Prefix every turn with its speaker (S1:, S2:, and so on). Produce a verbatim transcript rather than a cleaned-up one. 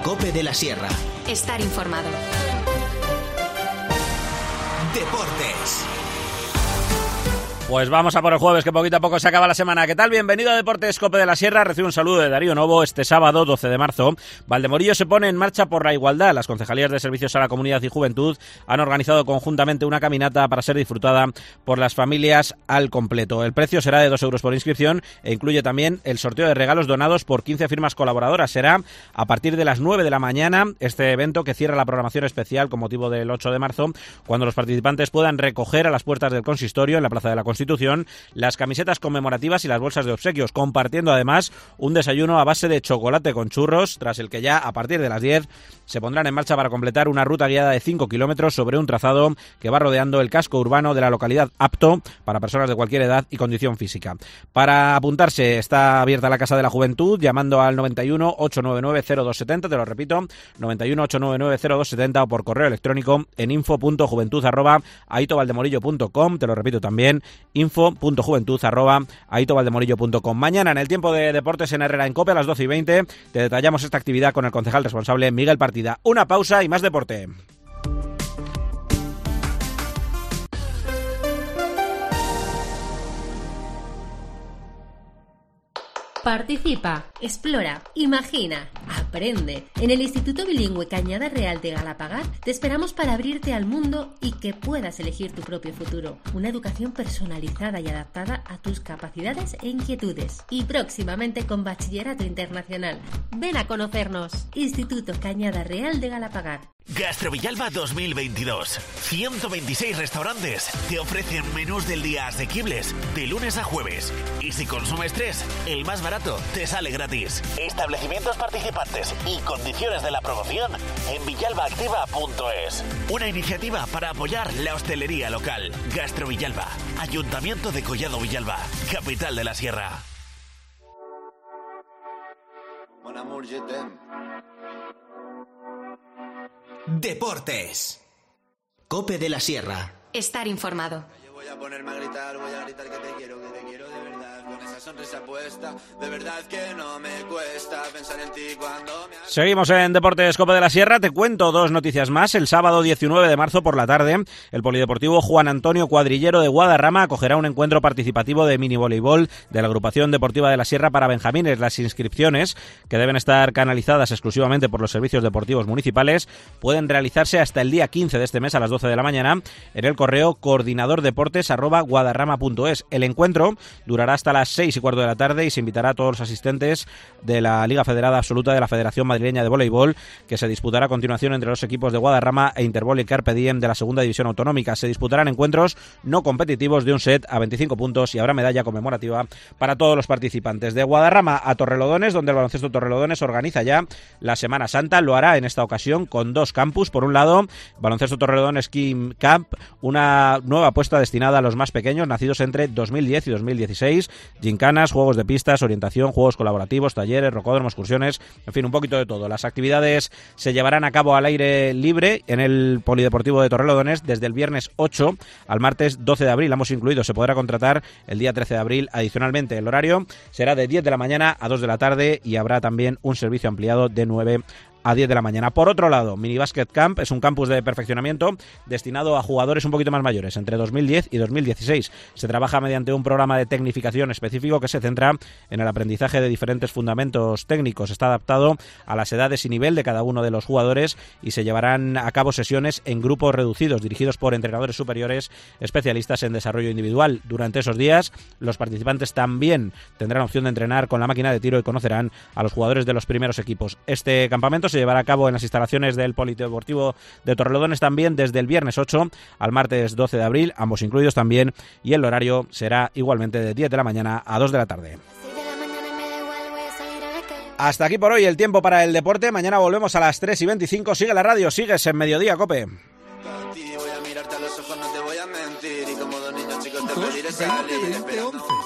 S1: COPE de la Sierra.
S2: Estar informado.
S1: Deportes.
S3: Pues vamos a por el jueves, que poquito a poco se acaba la semana. ¿Qué tal? Bienvenido a Deportes COPE de la Sierra. Recibe un saludo de Darío Novo. Este sábado, doce de marzo, Valdemorillo se pone en marcha por la igualdad. Las concejalías de Servicios a la Comunidad y Juventud han organizado conjuntamente una caminata para ser disfrutada por las familias al completo. El precio será de dos euros por inscripción e incluye también el sorteo de regalos donados por quince firmas colaboradoras. Será a partir de las nueve de la mañana este evento, que cierra la programación especial con motivo del ocho de marzo, cuando los participantes puedan recoger a las puertas del consistorio en la Plaza de la Constitución las camisetas conmemorativas y las bolsas de obsequios, compartiendo además un desayuno a base de chocolate con churros, tras el que ya a partir de las diez se pondrán en marcha para completar una ruta guiada de cinco kilómetros sobre un trazado que va rodeando el casco urbano de la localidad, apto para personas de cualquier edad y condición física. Para apuntarse está abierta la Casa de la Juventud llamando al noventa y uno, ochocientos noventa y nueve, cero dos setenta, te lo repito, noventa y uno, ochocientos noventa y nueve, cero dos setenta, o por correo electrónico en info punto juventud arroba aito valdemorillo punto com, te lo repito también, info punto juventud arroba aito valdemorillo punto com. Mañana en el tiempo de deportes en Herrera en COPE a las doce y veinte te detallamos esta actividad con el concejal responsable Miguel Partida. Una pausa y más deporte.
S4: Participa, explora, imagina, aprende. En el Instituto Bilingüe Cañada Real de Galapagar te esperamos para abrirte al mundo y que puedas elegir tu propio futuro. Una educación personalizada y adaptada a tus capacidades e inquietudes. Y próximamente con bachillerato internacional. Ven a conocernos. Instituto Cañada Real de Galapagar.
S5: Gastro Villalba dos mil veintidós. ciento veintiséis restaurantes te ofrecen menús del día asequibles de lunes a jueves. Y si consumes tres, el más barato te sale gratis. Establecimientos participantes y condiciones de la promoción en villalba activa punto es. Una iniciativa para apoyar la hostelería local. Gastro Villalba, Ayuntamiento de Collado Villalba, capital de la Sierra.
S1: Mon amour, je t'aime. Deportes. COPE de la Sierra.
S2: Estar informado.
S6: Yo voy a ponerme a gritar, voy a gritar que te quiero, que te quiero de verdad. Con esa sonrisa puesta, de verdad que no me cuesta pensar en ti cuando me...
S3: Seguimos en Deportes COPE de la Sierra. Te cuento dos noticias más. El sábado diecinueve de marzo por la tarde, el Polideportivo Juan Antonio Cuadrillero de Guadarrama acogerá un encuentro participativo de mini voleibol de la Agrupación Deportiva de la Sierra para benjamines. Las inscripciones, que deben estar canalizadas exclusivamente por los servicios deportivos municipales, pueden realizarse hasta el día quince de este mes a las doce de la mañana en el correo coordinadordeportes arroba guadarrama punto es. El encuentro durará hasta las seis y cuarto de la tarde y se invitará a todos los asistentes de la Liga Federada Absoluta de la Federación Madrileña de Voleibol, que se disputará a continuación entre los equipos de Guadarrama e Interbol y Carpe Diem de la Segunda División Autonómica. Se disputarán encuentros no competitivos de un set a veinticinco puntos y habrá medalla conmemorativa para todos los participantes. De Guadarrama a Torrelodones, donde el baloncesto Torrelodones organiza ya la Semana Santa, lo hará en esta ocasión con dos campus. Por un lado, Baloncesto Torrelodones Ski Camp, una nueva apuesta destinada a los más pequeños, nacidos entre dos mil diez y dos mil dieciséis. Gincanas, juegos de pistas, orientación, juegos colaborativos, talleres, rocódromo, excursiones, en fin, un poquito de todo. Las actividades se llevarán a cabo al aire libre en el Polideportivo de Torrelodones desde el viernes ocho al martes doce de abril, ambos incluidos. Se podrá contratar el día trece de abril adicionalmente. El horario será de diez de la mañana a dos de la tarde y habrá también un servicio ampliado de nueve a diez de la mañana. Por otro lado, Mini Basket Camp es un campus de perfeccionamiento destinado a jugadores un poquito más mayores, entre dos mil diez y dos mil dieciséis. Se trabaja mediante un programa de tecnificación específico que se centra en el aprendizaje de diferentes fundamentos técnicos. Está adaptado a las edades y nivel de cada uno de los jugadores y se llevarán a cabo sesiones en grupos reducidos dirigidos por entrenadores superiores especialistas en desarrollo individual. Durante esos días, los participantes también tendrán opción de entrenar con la máquina de tiro y conocerán a los jugadores de los primeros equipos. Este campamento se llevará a cabo en las instalaciones del Polideportivo de Torrelodones también desde el viernes ocho al martes doce de abril, ambos incluidos también, y el horario será igualmente de diez de la mañana a dos de la tarde. Hasta aquí por hoy el tiempo para el deporte. Mañana volvemos a las tres y veinticinco. Sigue la radio, sigues en Mediodía COPE.
S6: Voy a mirarte a los ojos, no te voy a mentir. Y como dos niños chicos te pediré salir.